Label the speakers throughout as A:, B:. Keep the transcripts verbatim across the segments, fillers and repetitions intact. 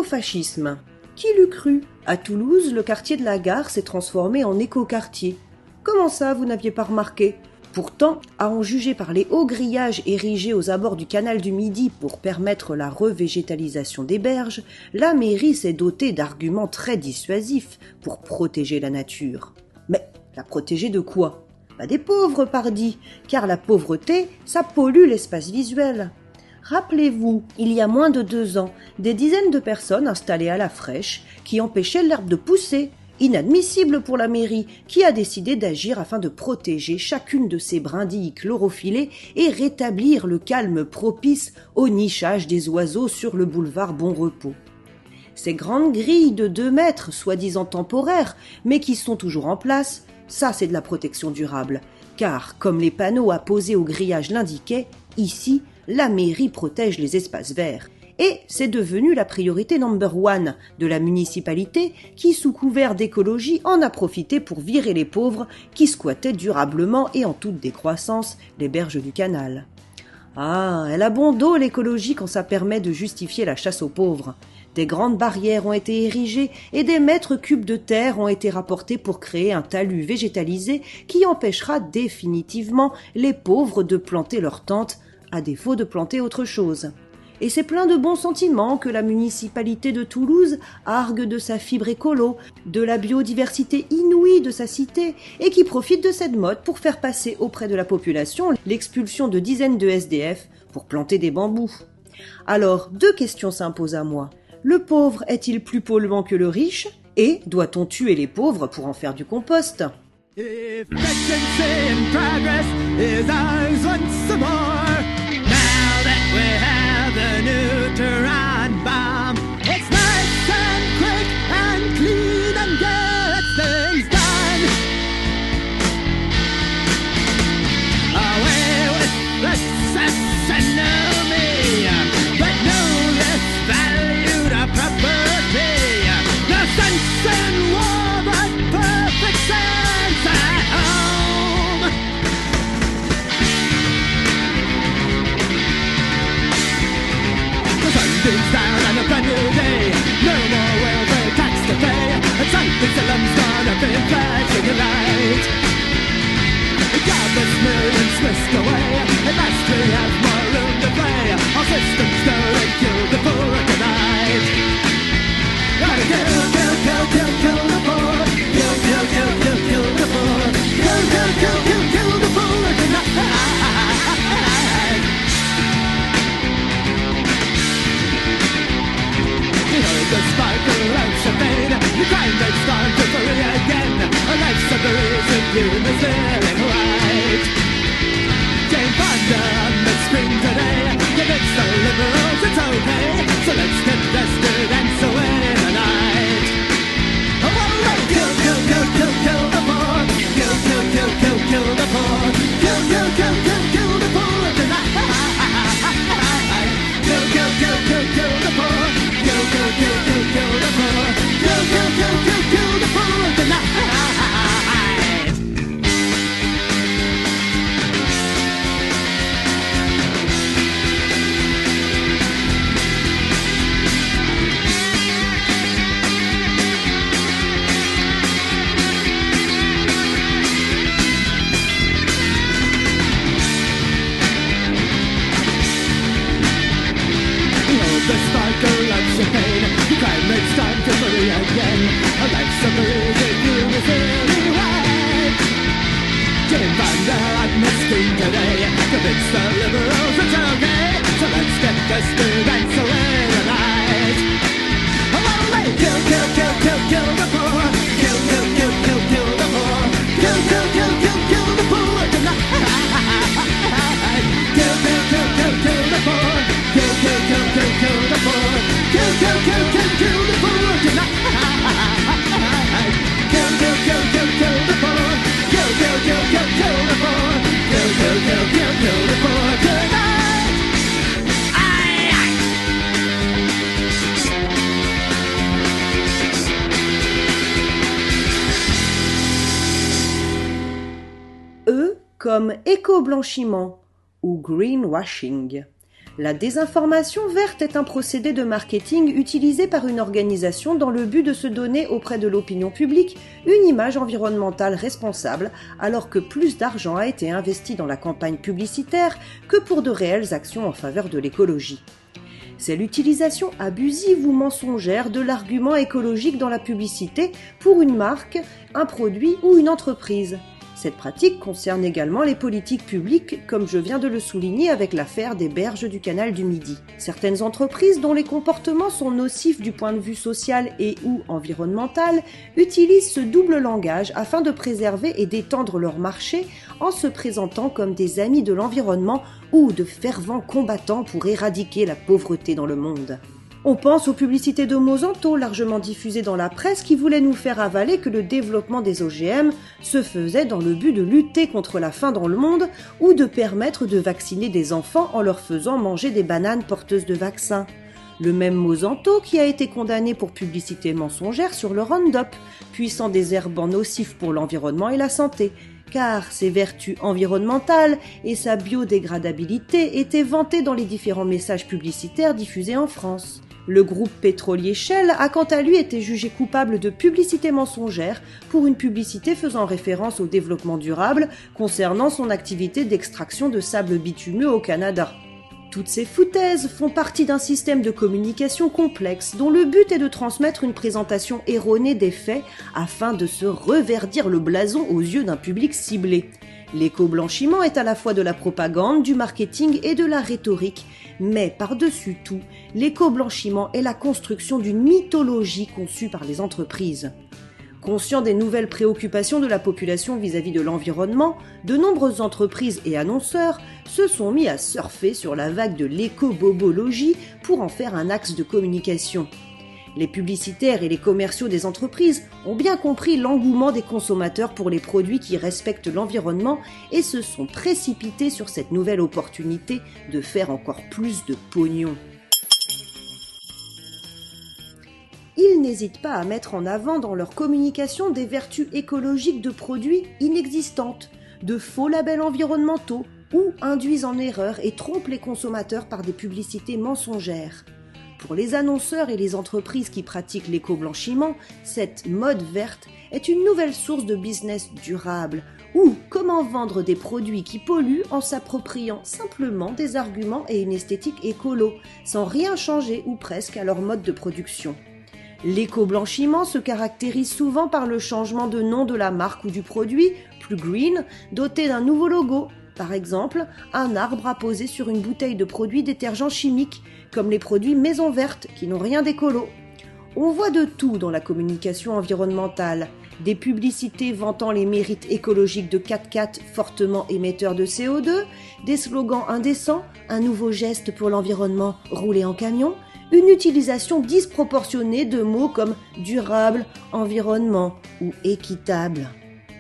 A: l'écofascisme. Qui l'eût cru? À Toulouse, le quartier de la Gare s'est transformé en écoquartier. Comment ça, vous n'aviez pas remarqué? Pourtant, à en juger par les hauts grillages érigés aux abords du canal du Midi pour permettre la revégétalisation des berges, la mairie s'est dotée d'arguments très dissuasifs pour protéger la nature. Mais la protéger de quoi? Bah des pauvres, pardi, car la pauvreté, ça pollue l'espace visuel. Rappelez-vous, il y a moins de deux ans, des dizaines de personnes installées à la fraîche qui empêchaient l'herbe de pousser. Inadmissible pour la mairie, qui a décidé d'agir afin de protéger chacune de ces brindilles chlorophyllées et rétablir le calme propice au nichage des oiseaux sur le boulevard Bon Repos. Ces grandes grilles de deux mètres, soi-disant temporaires, mais qui sont toujours en place, ça c'est de la protection durable, car, comme les panneaux apposés au grillage l'indiquaient, ici, la mairie protège les espaces verts. Et c'est devenu la priorité number one de la municipalité qui, sous couvert d'écologie, en a profité pour virer les pauvres qui squattaient durablement et en toute décroissance les berges du canal. Ah, elle a bon dos l'écologie quand ça permet de justifier la chasse aux pauvres. Des grandes barrières ont été érigées et des mètres cubes de terre ont été rapportés pour créer un talus végétalisé qui empêchera définitivement les pauvres de planter leurs tentes, à défaut de planter autre chose. Et c'est plein de bons sentiments que la municipalité de Toulouse argue de sa fibre écolo, de la biodiversité inouïe de sa cité, et qui profite de cette mode pour faire passer auprès de la population l'expulsion de dizaines de S D F pour planter des bambous. Alors, deux questions s'imposent à moi. Le pauvre est-il plus polluant que le riche? Et doit-on tuer les pauvres pour en faire du compost?
B: The neutron bomb. It's nice and quick and clean and gets things done. Away with the enemy, but no less valued a property. No sense in war, but perfect sense at home. The sun beams down on a brand new day. No more welfare tax to pay. And something Salem's gonna be flashing a light. The countless millions whisked away. At last we have more room to play. Our systems go and kill the poor tonight. Gotta kill, kill, kill, kill, kill the poor. Kill, kill, kill, kill, kill the poor. Kill, kill, kill, kill, kill the poor tonight. The sparkle of champagne, the crime that's gone to free again. A life's of the reason you must live in right. Jane Fonda on the screen today, convince the liberals it's okay. So let's get vested and so in the night. Oh, well, kill, kill, kill, kill, kill the poor. Kill, kill, kill, kill, kill the poor. Kill, kill, kill, kill, kill the poor tonight. Kill, kill, kill, kill, kill the poor. Kill, kill, kill, kill, kill the poor. Kill, kill, kill, kill, kill the poor tonight. The sparkle of champagne, the crime makes time to free again. A life's a breeze you is really right. Jane Fonda on the screen today, convince the liberals it's okay. So let's get vested and so in the night. Oh, well, kill, kill, kill, kill, kill the poor. Kill, kill, kill, kill, kill the poor. Kill, kill, kill, kill, kill the poor tonight. Kill, kill, kill, kill, kill the poor. Kill, kill, kill, kill, kill the poor. Kill, kill, kill, kill, kill the poor tonight. Kill, kill, kill, kill, kill the poor. Kill, kill, kill, kill, kill the poor. Kill, kill, kill, kill, kill the poor tonight. Aïe, aïe.
A: E comme éco-blanchiment ou greenwashing. La désinformation verte est un procédé de marketing utilisé par une organisation dans le but de se donner auprès de l'opinion publique une image environnementale responsable, alors que plus d'argent a été investi dans la campagne publicitaire que pour de réelles actions en faveur de l'écologie. C'est l'utilisation abusive ou mensongère de l'argument écologique dans la publicité pour une marque, un produit ou une entreprise. Cette pratique concerne également les politiques publiques, comme je viens de le souligner avec l'affaire des berges du canal du Midi. Certaines entreprises dont les comportements sont nocifs du point de vue social et ou environnemental utilisent ce double langage afin de préserver et d'étendre leur marché en se présentant comme des amis de l'environnement ou de fervents combattants pour éradiquer la pauvreté dans le monde. On pense aux publicités de Monsanto largement diffusées dans la presse qui voulaient nous faire avaler que le développement des O G M se faisait dans le but de lutter contre la faim dans le monde ou de permettre de vacciner des enfants en leur faisant manger des bananes porteuses de vaccins. Le même Monsanto qui a été condamné pour publicité mensongère sur le Roundup, puissant désherbant nocif pour l'environnement et la santé, car ses vertus environnementales et sa biodégradabilité étaient vantées dans les différents messages publicitaires diffusés en France. Le groupe pétrolier Shell a quant à lui été jugé coupable de publicité mensongère pour une publicité faisant référence au développement durable concernant son activité d'extraction de sable bitumeux au Canada. Toutes ces foutaises font partie d'un système de communication complexe dont le but est de transmettre une présentation erronée des faits afin de se reverdir le blason aux yeux d'un public ciblé. L'éco-blanchiment est à la fois de la propagande, du marketing et de la rhétorique, mais par-dessus tout, l'éco-blanchiment est la construction d'une mythologie conçue par les entreprises. Conscients des nouvelles préoccupations de la population vis-à-vis de l'environnement, de nombreuses entreprises et annonceurs se sont mis à surfer sur la vague de l'éco-bobologie pour en faire un axe de communication. Les publicitaires et les commerciaux des entreprises ont bien compris l'engouement des consommateurs pour les produits qui respectent l'environnement et se sont précipités sur cette nouvelle opportunité de faire encore plus de pognon. Ils n'hésitent pas à mettre en avant dans leur communication des vertus écologiques de produits inexistantes, de faux labels environnementaux ou induisent en erreur et trompent les consommateurs par des publicités mensongères. Pour les annonceurs et les entreprises qui pratiquent l'éco-blanchiment, cette mode verte est une nouvelle source de business durable, ou comment vendre des produits qui polluent en s'appropriant simplement des arguments et une esthétique écolo, sans rien changer ou presque à leur mode de production. L'éco-blanchiment se caractérise souvent par le changement de nom de la marque ou du produit, plus green, doté d'un nouveau logo. Par exemple, un arbre apposé sur une bouteille de produits détergents chimiques, comme les produits Maison Verte, qui n'ont rien d'écolo. On voit de tout dans la communication environnementale. Des publicités vantant les mérites écologiques de quatre-quatre fortement émetteurs de C O deux, des slogans indécents, un nouveau geste pour l'environnement, rouler en camion, une utilisation disproportionnée de mots comme durable, environnement ou équitable.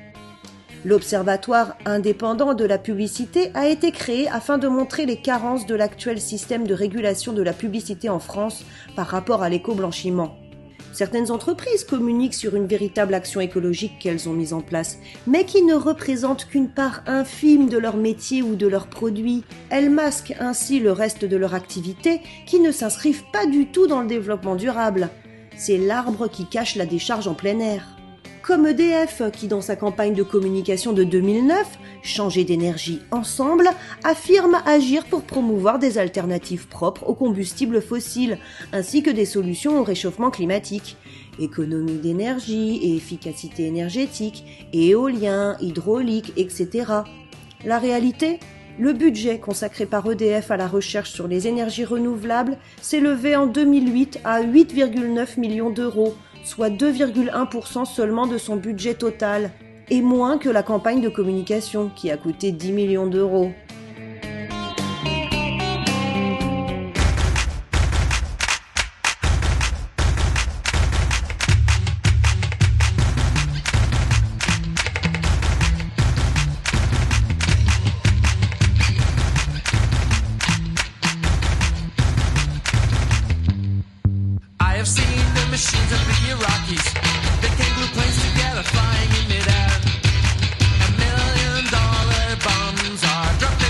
A: L'Observatoire indépendant de la publicité a été créé afin de montrer les carences de l'actuel système de régulation de la publicité en France par rapport à l'éco-blanchiment. Certaines entreprises communiquent sur une véritable action écologique qu'elles ont mise en place, mais qui ne représente qu'une part infime de leur métier ou de leurs produits. Elles masquent ainsi le reste de leur activité qui ne s'inscrivent pas du tout dans le développement durable. C'est l'arbre qui cache la décharge en plein air. Comme E D F qui, dans sa campagne de communication de deux mille neuf, Changer d'énergie ensemble, affirme agir pour promouvoir des alternatives propres aux combustibles fossiles, ainsi que des solutions au réchauffement climatique. Économie d'énergie et efficacité énergétique, éolien, hydraulique, et cetera. La réalité ? Le budget consacré par E D F à la recherche sur les énergies renouvelables s'élevait en deux mille huit à huit virgule neuf millions d'euros, soit deux virgule un pour cent seulement de son budget total, et moins que la campagne de communication qui a coûté dix millions d'euros.
B: I have seen the machines of the Iraqis. They can glue planes together, flying in midair. A million dollar bombs are dropped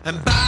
C: and by